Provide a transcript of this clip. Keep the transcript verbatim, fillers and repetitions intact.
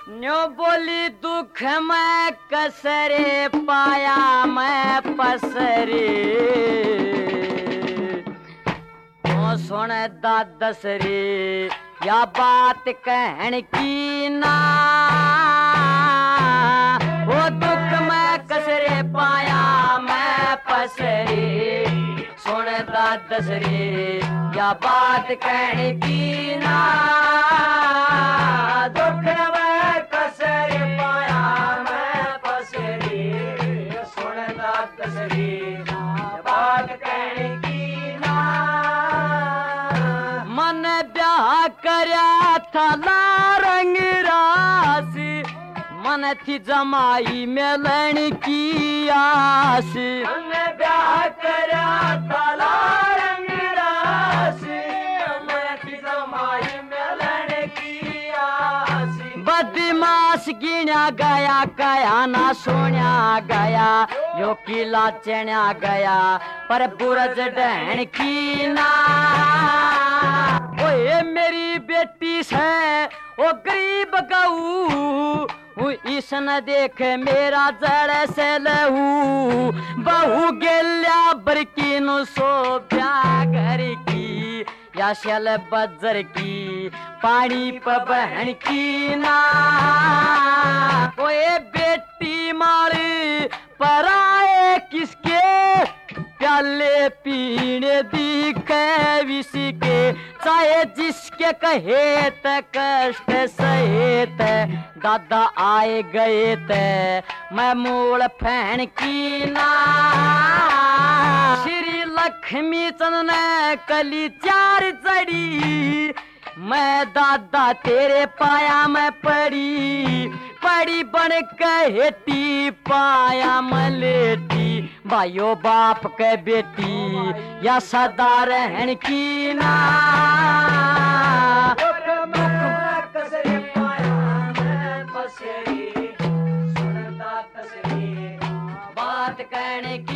न्यो बोली दुख में कसरे पाया मैं पसरे ओ सुन दादस रे या बात कहन की ना वो दुख में कसरे पाया मैं पसरे सुन दादस रे या बात कहन की ना दुख में कसरे पाया मैं पसरे सुन दादस रे या बात कहन की ना मन ब्याह करया था लारंग राशि मन थी जमाई मिलन की आस मन ब्याह करया था लारंग राशि मन थी जमाई मिलन की आस बदमाश गिना गया कया ना सोनिया गया यो किला चढ़ा गया पर बुरज डहन की ना ओए मेरी बेटी से ओ गरीब गऊ ईसन देख मेरा जड़ से लहू बहु गेल्या बरकी नु सो घर की या शल बजर की पानी प बहन की ना ओए बेटी मारी पराए किसके प्याले पीने दिखे विष के चाहे जिसके कहे त कष्ट सहे त दादा आए गए त मैं मूल फैन की ना श्री लक्ष्मी चंद ने कली चार चढ़ी मैं दादा तेरे पाया मैं पड़ी पड़ी बन कहती पाया मलेटी भाइयों बाप के बेटी या सदा रहन की ना कसरे पाया मैं पसरी सुनता कसरी बात कहने की